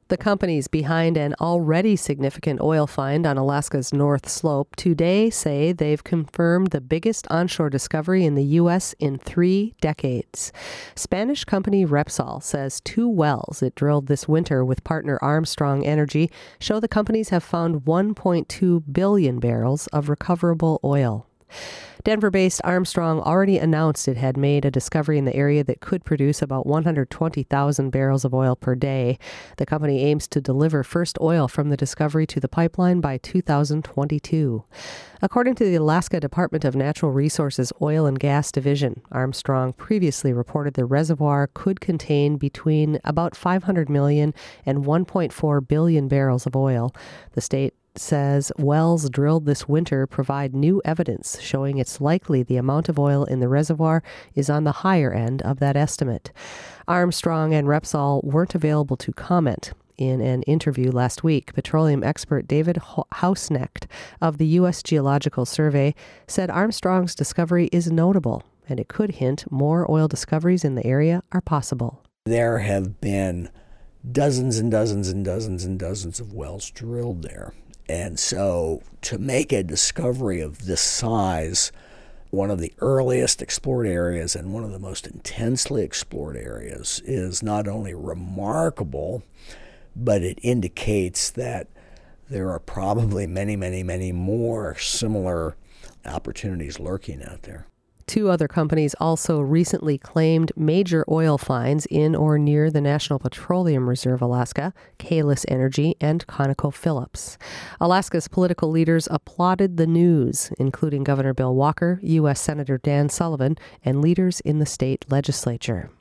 The companies behind an already significant oil find on Alaska's North Slope today say they've confirmed the biggest onshore discovery in the U.S. in 3 decades. Spanish company Repsol says 2 wells it drilled this winter with partner Armstrong Energy show the companies have found 1.2 billion barrels of recoverable oil. Denver-based Armstrong already announced it had made a discovery in the area that could produce about 120,000 barrels of oil per day. The company aims to deliver first oil from the discovery to the pipeline by 2022. According to the Alaska Department of Natural Resources Oil and Gas Division, Armstrong previously reported the reservoir could contain between about 500 million and 1.4 billion barrels of oil. The state says wells drilled this winter provide new evidence showing it's likely the amount of oil in the reservoir is on the higher end of that estimate. Armstrong and Repsol weren't available to comment. In an interview last week, petroleum expert David Hausnecht of the U.S. Geological Survey said Armstrong's discovery is notable and it could hint more oil discoveries in the area are possible. There have been dozens and dozens and dozens and dozens of wells drilled there. And so to make a discovery of this size, one of the earliest explored areas and one of the most intensely explored areas, is not only remarkable, but it indicates that there are probably many, many, many more similar opportunities lurking out there. 2 other companies also recently claimed major oil finds in or near the National Petroleum Reserve Alaska, Kalis Energy and ConocoPhillips. Alaska's political leaders applauded the news, including Governor Bill Walker, U.S. Senator Dan Sullivan, and leaders in the state legislature.